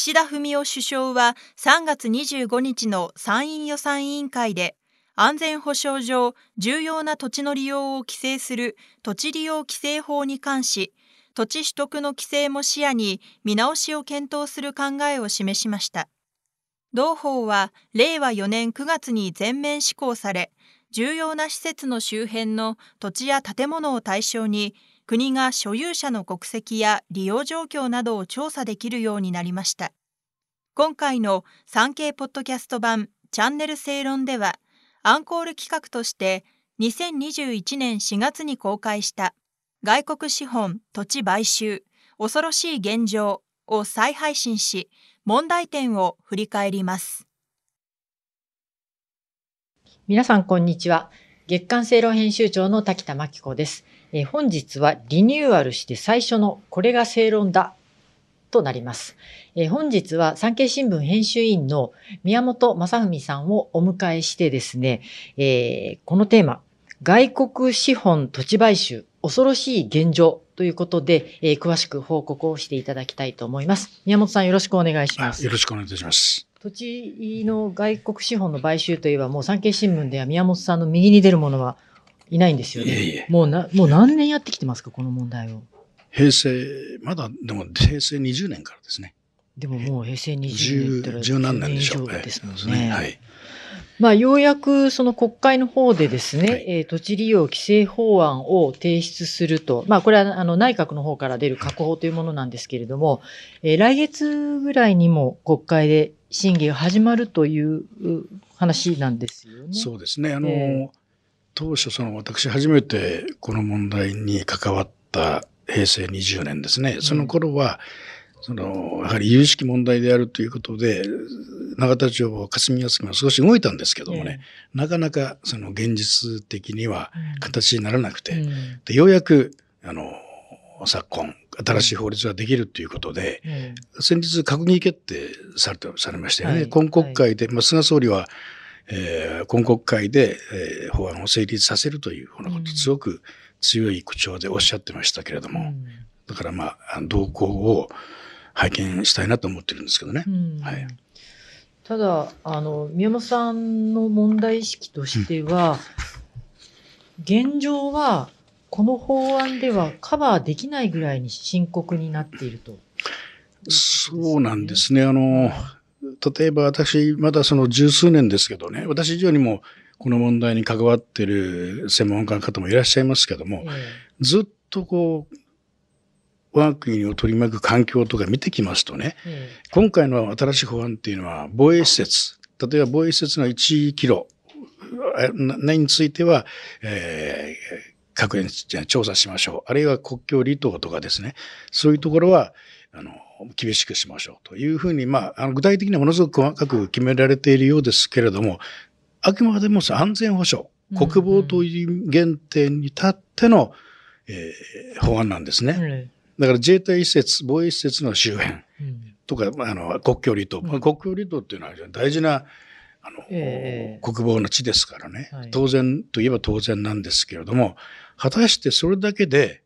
岸田文雄首相は3月25日の参院予算委員会で、安全保障上重要な土地の利用を規制する土地利用規制法に関し、土地取得の規制も視野に見直しを検討する考えを示しました。同法は令和4年9月に全面施行され、重要な施設の周辺の土地や建物を対象に、国が所有者の国籍や利用状況などを調査できるようになりました。今回の産経ポッドキャスト版チャンネル正論では、アンコール企画として2021年4月に公開した外国資本土地買収恐ろしい現状を再配信し、問題点を振り返ります。 皆さんこんにちは。月刊正論編集長の滝田真紀子です。本日はリニューアルして最初のこれが正論だとなります。本日は産経新聞編集員の宮本正文さんをお迎えしてですね、このテーマ、外国資本土地買収恐ろしい現状ということで、詳しく報告をしていただきたいと思います。宮本さんよろしくお願いします。 よろしくお願いいたします。 土地の外国資本の買収といえばもう産経新聞では宮本さんの右に出る者はいないんですよね。 いえもう何年やってきてますか、この問題を。 平成20年からですね。 でももう平成20年って十何年でしょう。 ですもんね。 はい。 まあ、ようやくその国会の方でですね、 はい、 土地利用規制法案を提出すると、まあ、これは内閣の方から出る閣法というものなんですけれども、来月ぐらいにも国会で審議が始まるという話なんですよね。 そうですね。当初私初めてこの問題に関わった平成20年ですね。その頃は、やはり有識問題であるということで、永田町、霞が関も少し動いたんですけどもね、なかなか現実的には形にならなくて、でようやく、昨今、新しい法律ができるということで、先日閣議決定されましたよね。今国会で、菅総理は、今国会で、法案を成立させるというふうなこと、すごく強い口調でおっしゃってましたけれども、だから動向を拝見したいなと思ってるんですけどね。はい、 ただ宮本さんの問題意識としては、現状はこの法案ではカバーできないぐらいに深刻になっていると。 そうなんですね。例えば私まだ十数年ですけどね、私以上にもこの問題に関わっている専門家の方もいらっしゃいますけども、ずっと我が国を取り巻く環境とか見てきますとね、今回の新しい法案っていうのは防衛施設、例えば防衛施設の1キロについては、確認調査しましょう。あるいは国境離島とかですね、そういうところは厳しくしましょうというふうに、具体的にはものすごく細かく決められているようですけれども、あくまでも安全保障、国防という原点に立っての、法案なんですね。だから自衛隊施設、防衛施設の周辺とか、国境離島、国境離島っていうのは大事な国防の地ですからね、当然といえば当然なんですけれども、果たしてそれだけで、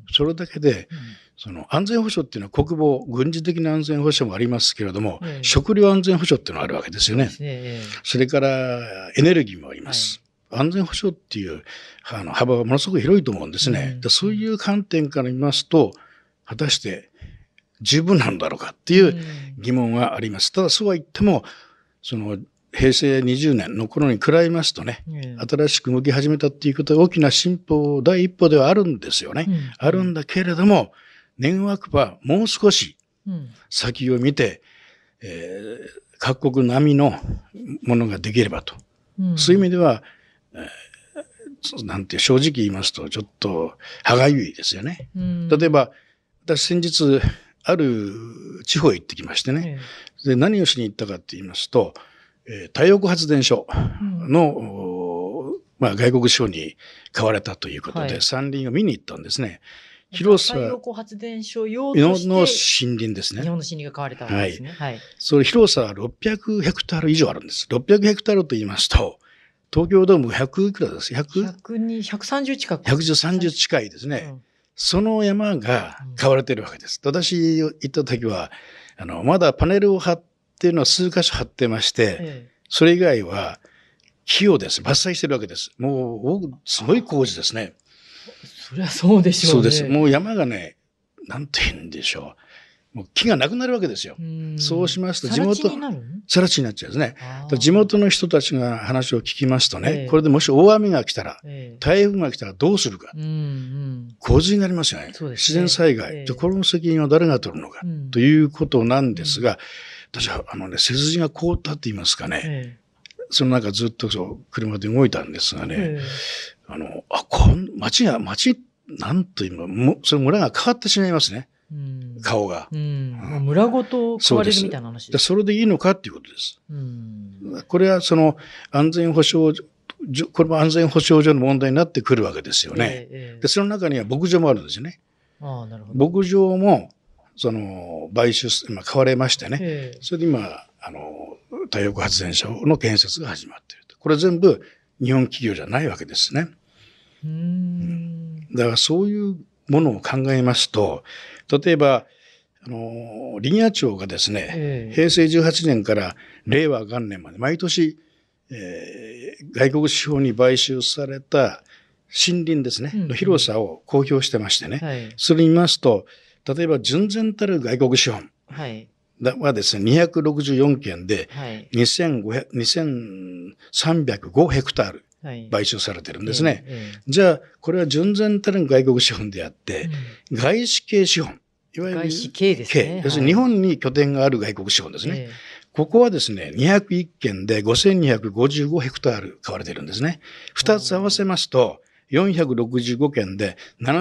安全保障っていうのは国防、軍事的な安全保障もありますけれども、食料安全保障っていうのがあるわけですよね。それからエネルギーもあります。安全保障っていう幅がものすごく広いと思うんですね。そういう観点から見ますと、果たして十分なんだろうかっていう疑問はあります。ただそうは言っても、平成20年の頃に比べますとね、新しく動き始めたっていうことは大きな進歩、第一歩ではあるんですよね。あるんだけれども、願わくばもう少し先を見て、各国並みのものができればと。そういう意味では、なんて正直言いますとちょっと歯がゆいですよね。例えば私先日ある地方へ行ってきましてね、で何をしに行ったかって言いますと、太陽光発電所の、外国資本に買われたということで、山林を見に行ったんですね。広さ太陽光発電所用としての森林ですね。 日本の森林が買われたわけですね。 それ広さは600ヘクタール以上あるんです。600ヘクタールと言いますと、東京ドーム100いくらです。 130近く。 130近いですね。その山が買われているわけです。私行った時は、 まだパネルを張っているのは数箇所張ってまして、それ以外は木をですね、伐採してるわけです。もう、すごい工事ですね。 そりゃそうでしょうね。 そうです。もう山がね、なんて言うんでしょう。もう木がなくなるわけですよ。そうしますと地元、さら地になっちゃうんですね。地元の人たちが話を聞きますとね、これでもし大雨が来たら、台風が来たらどうするか。洪水になりますよね。自然災害。この責任を誰が取るのか。ということなんですが、私は背筋が凍ったって言いますかね。その中ずっと車で動いたんですがね、町、なんと今、その村が変わってしまいますね。顔が。 村ごと変われるみたいな話です。 それでいいのかっていうことです。これはその安全保障、これも安全保障上の問題になってくるわけですよね。で、その中には牧場もあるんですよね。牧場も、買収、買われましてね。それで今、太陽光発電所の建設が始まっていると。これ全部日本企業じゃないわけですね。だからそういうものを考えますと、例えば、林野庁がですね、平成18年から令和元年まで毎年、外国資本に買収された森林ですね、の広さを公表してましてね、それ見ますと、例えば純然たる外国資本はですね、264件で2305ヘクタール買収されてるんですね。じゃあ、これは純然たる外国資本であって、外資系資本、いわゆる外資系ですね。 要するに日本に拠点がある外国資本ですね。ここはですね、201件で5255ヘクタール買われてるんですね。2つ合わせますと、465件で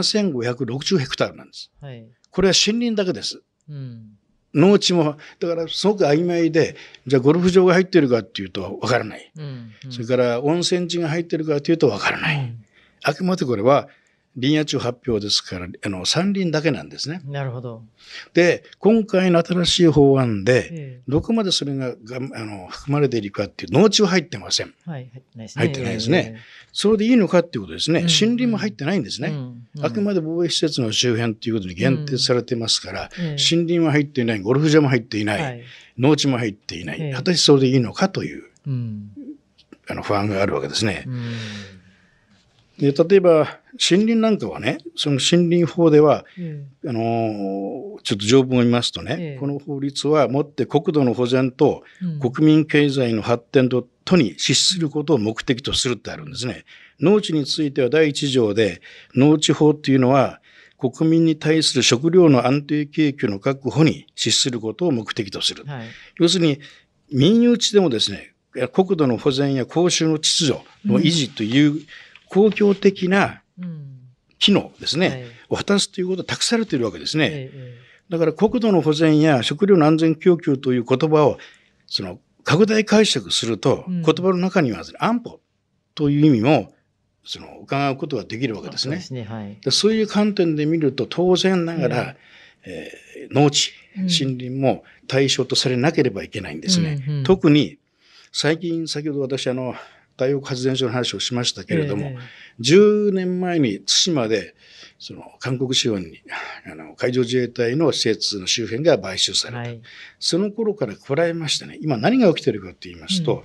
7560ヘクタールなんです。これは森林だけです。農地も、だからすごく曖昧で、じゃあゴルフ場が入っているかっていうとわからない。それから温泉地が入っているかというとわからない。あくまでこれは林野庁発表ですから、山林だけなんですね。 なるほど。 で、今回の新しい法案で、どこまでそれが含まれているかっていう、農地は入ってません。入ってないですね。それでいいのかっていうことですね。森林も入ってないんですね。あくまで防衛施設の周辺ということに限定されてますから、森林は入っていない、ゴルフ場も入っていない、農地も入っていない。果たしてそれでいいのかという、不安があるわけですね。で例えば森林なんかはね、その森林法では、ちょっと条文を見ますとね、この法律はもって国土の保全と国民経済の発展とに資することを目的とするってあるんですね。農地については第一条で、農地法っていうのは国民に対する食料の安定供給の確保に資することを目的とする。要するに民有地でもですね、国土の保全や公衆の秩序の維持という公共的な機能ですね、を果たすということを託されているわけですね。だから国土の保全や食料の安全供給という言葉を拡大解釈すると、言葉の中には安保という意味も伺うことができるわけですね。そういう観点で見ると当然ながら、農地、森林も対象とされなければいけないんですね。特に先ほど私太陽光発電所の話をしましたけれども、10年前に対馬で韓国資本に海上自衛隊の施設の周辺が買収された、その頃から比べましてね、今何が起きているかと言いますと、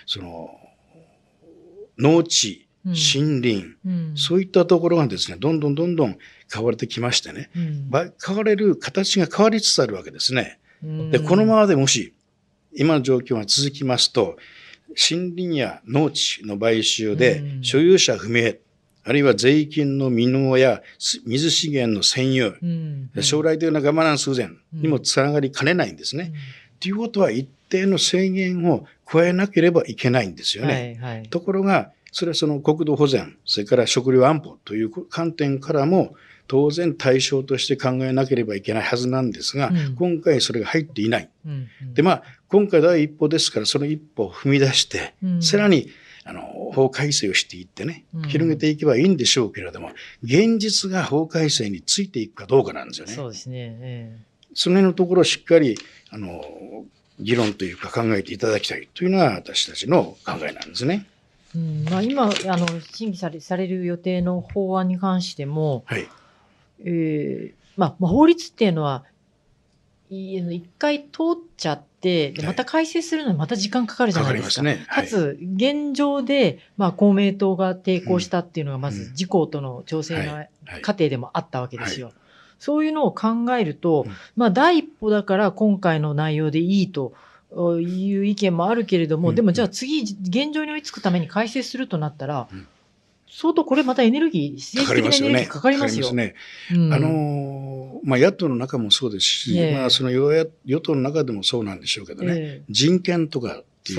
農地、森林、そういったところがですね、どんどん買われてきましてね、買われる形が変わりつつあるわけですね。でこのままでもし今の状況が続きますと、森林や農地の買収で所有者不明、あるいは税金の未納や水資源の占有、将来的なガバナンス不全にもつながりかねないんですね。ということは一定の制限を加えなければいけないんですよね。ところが、それは国土保全、それから食料安保という観点からも当然対象として考えなければいけないはずなんですが、今回それが入っていない。で、今回第一歩ですから、その一歩を踏み出して、さらに法改正をしていってね、広げていけばいいんでしょうけれども、現実が法改正についていくかどうかなんですよね。 そうですね。 その辺のところをしっかり議論というか考えていただきたいというのが私たちの考えなんですね。 今審議される予定の法案に関しても、法律っていうのは一回通っちゃって、でまた改正するのにまた時間かかるじゃないですか。 かかりますね。 かつ、現状で、公明党が抵抗したっていうのが、まず自公との調整の過程でもあったわけですよ。そういうのを考えると、第一歩だから今回の内容でいいという意見もあるけれども、でもじゃあ次、現状に追いつくために改正するとなったら、相当これまたエネルギー、政治的なエネルギーかかりますよ。 かかりますね。野党の中もそうですし、その与党の中でもそうなんでしょうけどね、人権とかっていう、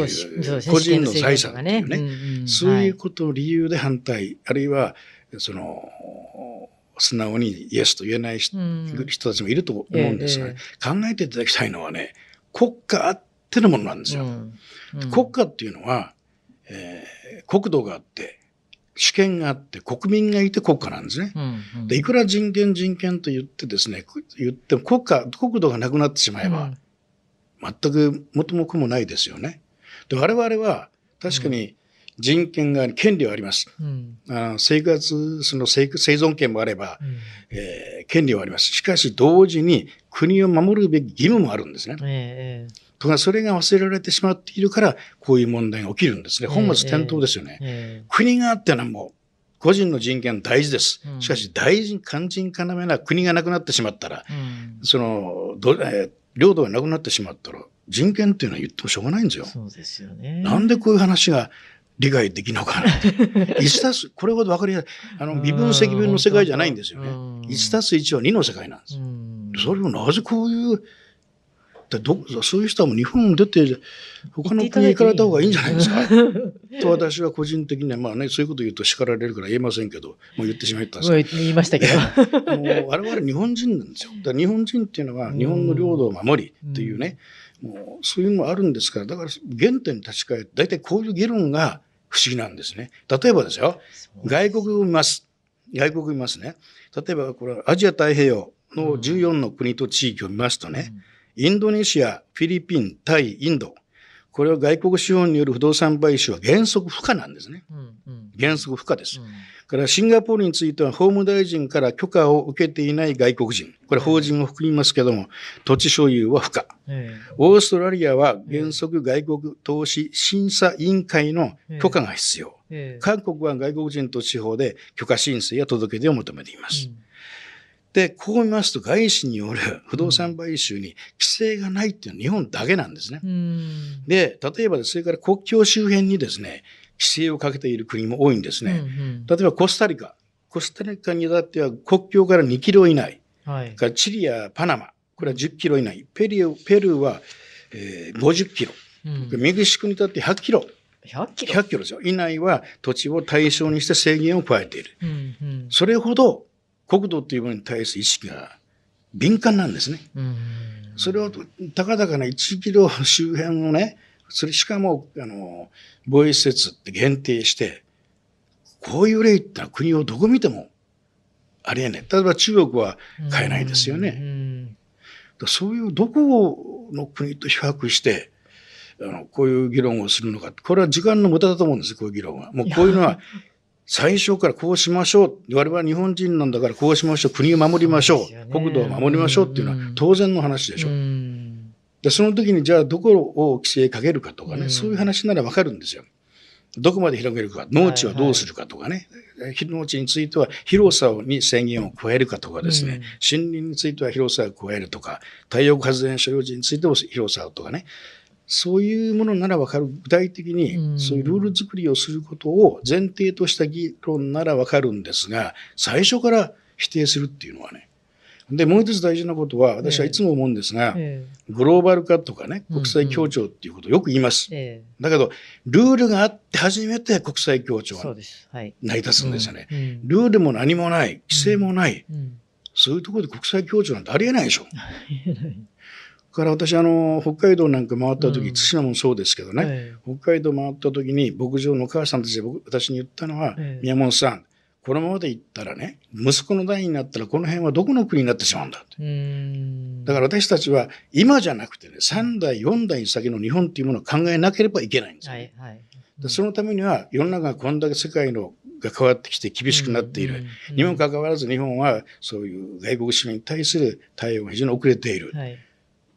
個人の財産っていうね、そういうことを理由で反対、あるいは、素直にイエスと言えない人たちもいると思うんですが、考えていただきたいのはね、国家あってのものなんですよ。国家っていうのは、国土があって、主権があって国民がいて国家なんですね。でいくら人権と言ってですね、言っても国土がなくなってしまえば、全く元も子もないですよね。で我々は確かに人権が権利はあります。生存権もあれば、権利はあります。しかし同時に国を守るべき義務もあるんですね。とかそれが忘れられてしまっているからこういう問題が起きるんですね。本末転倒ですよね。国があってのはもう個人の人権大事です。しかし肝心要な国がなくなってしまったら、領土がなくなってしまったら人権っていうのは言ってもしょうがないんですよ。 そうですよね。 なんでこういう話が理解できるのかなって。これほど分かりやすい。微分積分の世界じゃないんですよね。1たす1は2の世界なんです。それをなぜこういうそういう人はもう日本に出て他の国に行かれた方がいいんじゃないですかと私は個人的にはそういうこと言うと叱られるから言えませんけどもう言ってしまったんです。 言いましたけどもう我々日本人なんですよ。だから日本人っていうのは日本の領土を守りっていうね、もうそういうのもあるんですから、だから原点に立ち返って大体こういう議論が不思議なんですね。例えばですよ、外国を見ますね。例えばこれはアジア太平洋の14の国と地域を見ますとね、インドネシア、フィリピン、タイ、インド。これは外国資本による不動産買収は原則不可なんですね。原則不可です。からシンガポールについては法務大臣から許可を受けていない外国人。これ法人を含みますけども、土地所有は不可。オーストラリアは原則外国投資審査委員会の許可が必要。韓国は外国人土地法で許可申請や届け出を求めています。で、こう見ますと外資による不動産買収に規制がないっていうのは日本だけなんですね。で、例えばそれから国境周辺にですね、規制をかけている国も多いんですね。例えばコスタリカにだっては国境から2キロ以内。からチリやパナマ、これは10キロ以内。ペルーは、50キロ。メキシコにだって100キロ。100キロですよ。以内は土地を対象にして制限を加えている。それほど国土というものに対する意識が敏感なんですね。それをたかだかな1キロ周辺をね、それしかも防衛施設って限定して、こういう例ってのは国をどこ見てもありえない。例えば中国は買えないですよね。そういうどこの国と比較してこういう議論をするのか、これは時間の無駄だと思うんですよ。こういう議論は。もうこういうのは最初からこうしましょう。我々は日本人なんだからこうしましょう。国を守りましょう。国土を守りましょうっていうのは当然の話でしょ。でその時にじゃあどこを規制かけるかとかね、そういう話ならわかるんですよ。どこまで広げるか、農地はどうするかとかね、農地については広さに制限を加えるかとかですね、森林については広さを加えるとか、太陽光発電所用地についても広さをとかね、そういうものならわかる。具体的にそういうルール作りをすることを前提とした議論ならわかるんですが、最初から否定するっていうのはね。で、もう一つ大事なことは、私はいつも思うんですが、グローバル化とかね、国際協調っていうことをよく言います。だけど、ルールがあって初めて国際協調が成り立つんですよね。ルールも何もない、規制もない、そういうところで国際協調なんてありえないでしょ。から私北海道なんか回った時、対馬もそうですけどね、北海道回った時に牧場のお母さんたちで私に言ったのは、宮本さん、このままでいったらね、息子の代になったらこの辺はどこの国になってしまうんだって。だから私たちは今じゃなくてね、3代、4代先の日本っていうものを考えなければいけないんですよ、ね。でそのためには世の中がこんだけ世界が変わってきて厳しくなっている。にもかかわらず日本はそういう外国資本に対する対応が非常に遅れている。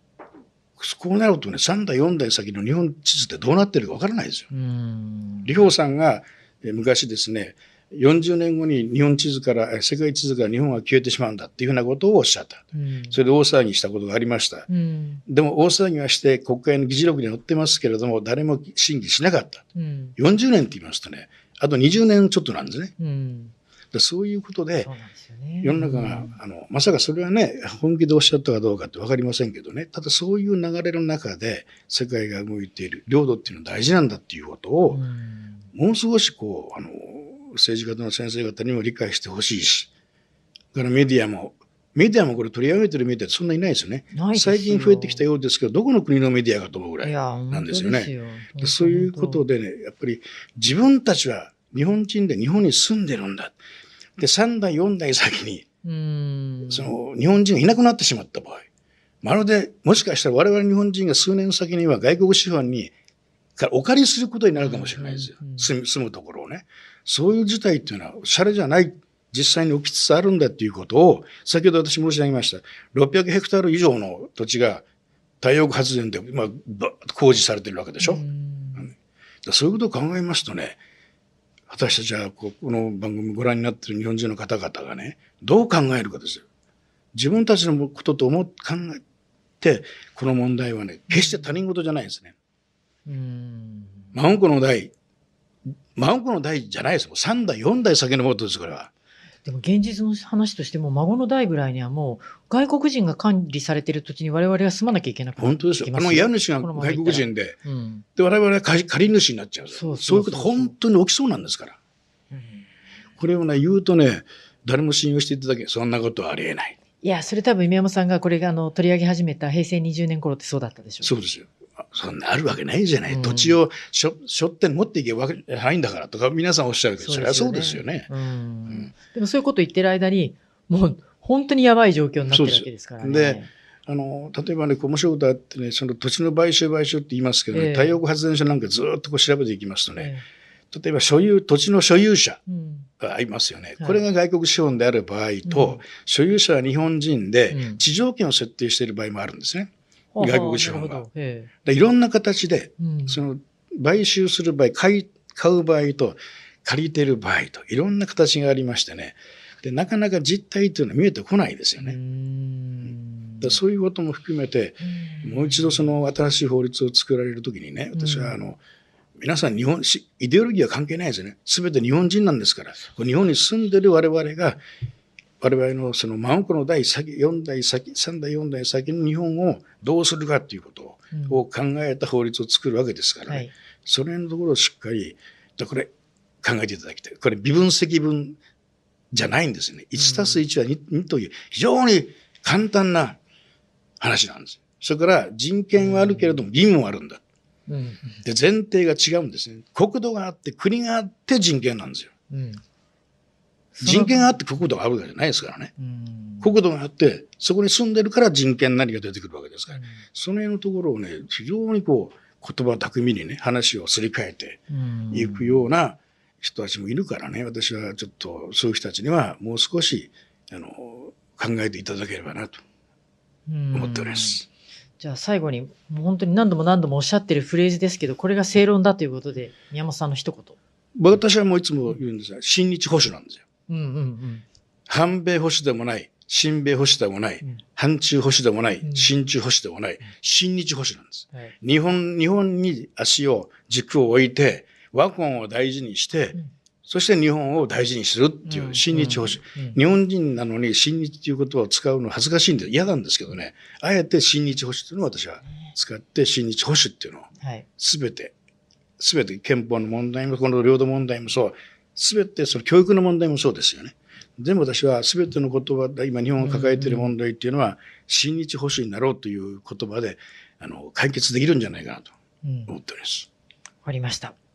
こうなるとね、3代4代先の日本地図ってどうなってるかわからないですよ。李鵬さんが昔ですね、40年後に日本地図から世界地図から日本が消えてしまうんだっていうふうなことをおっしゃった。それで大騒ぎしたことがありました。でも大騒ぎはして国会の議事録に載ってますけれども、誰も審議しなかった。40年って言いますとね、あと20年ちょっとなんですね。そういうことで、世の中が、まさかそれはね、本気でおっしゃったかどうかって分かりませんけどね、ただそういう流れの中で世界が動いている、領土っていうのは大事なんだっていうことを、もう少しこう、政治家の先生方にも理解してほしいし、だからメディアもこれ取り上げてるメディアってそんなにいないですよね。最近増えてきたようですけど、どこの国のメディアかと思うぐらいなんですよね。そういうことでね、やっぱり自分たちは日本人で日本に住んでるんだ。で、3代、4代先に、その日本人がいなくなってしまった場合、まるで、もしかしたら我々日本人が数年先には外国資本にお借りすることになるかもしれないですよ。住むところをね。そういう事態っていうのは、シャレじゃない、実際に起きつつあるんだっていうことを、先ほど私申し上げました。600ヘクタール以上の土地が太陽光発電で、工事されてるわけでしょ。そういうことを考えますとね、私たちはこの番組ご覧になっている日本人の方々がね、どう考えるかですよ。自分たちのことと考えて、この問題はね、決して他人事じゃないですね。孫子の代じゃないですよ。3代、4代先のことです、これは。 でも現実の話としても、孫の代ぐらいにはもう、外国人が管理されている土地に我々は住まなきゃいけなくなってきますよ。 本当ですよ。家主が外国人で、で、我々は借り主になっちゃう。そういうこと本当に起きそうなんですから。これをね、言うとね、誰も信用していただけ、そんなことはありえない。 いや、それ多分宮本さんがこれが取り上げ始めた平成20年頃ってそうだったでしょう。 そうですよ。そんなあるわけないじゃない。土地を背負って持っていけばないんだからとか皆さんおっしゃるけど、それはそうですよね。 でもそういうこと言ってる間に、もう本当にやばい状況になってるわけですからね。 で、例えばね、面白いことあってね、その土地の買収って言いますけどね、太陽光発電所なんかずっとこう調べていきますとね、例えば土地の所有者がありますよね。これが外国資本である場合と、所有者は日本人で地上権を設定している場合もあるんですね。外国資本が。いろんな形で、その買収する場合、買う場合と借りてる場合といろんな形がありましてね。で、なかなか実態というのは見えてこないですよね。そういうことも含めて、もう一度その新しい法律を作られるときにね、私は皆さんイデオロギーは関係ないですよね。すべて日本人なんですから。日本に住んでる我々が、我々のその孫子の代先、4代先、3代4代先の日本をどうするかということを考えた法律を作るわけですからね。それのところをしっかり、これ考えていただきたい。これ微分積分じゃないんですよね。1たす1は 2という非常に簡単な話なんです。それから人権はあるけれども義務もあるんだ。で、前提が違うんですね。国土があって国があって人権なんですよ。人権があって国土があるわけじゃないですからね。国土があって、そこに住んでるから人権なりが出てくるわけですから。その辺のところをね、非常にこう、言葉巧みにね、話をすり替えていくような人たちもいるからね、私はちょっとそういう人たちにはもう少し、考えていただければなと思っております。 じゃあ最後に、もう本当に何度もおっしゃってるフレーズですけど、これが正論だということで、宮本さんの一言。 私はもういつも言うんですが、親日保守なんですよ。反米保守でもない、親米保守でもない、反中保守でもない、親中保守でもない、親日保守なんです。日本に軸を置いて、和魂を大事にして、そして日本を大事にするっていう親日保守。日本人なのに親日という言葉を使うのは恥ずかしいんで嫌なんですけどね。あえて親日保守っていうのを私は使って親日保守っていうのをすべて憲法の問題もこの領土問題もそう、すべてその教育の問題もそうですよね。でも私はすべての言葉で今日本が抱えている問題っていうのは親日保守になろうという言葉で解決できるんじゃないかなと思っております。 わかりました。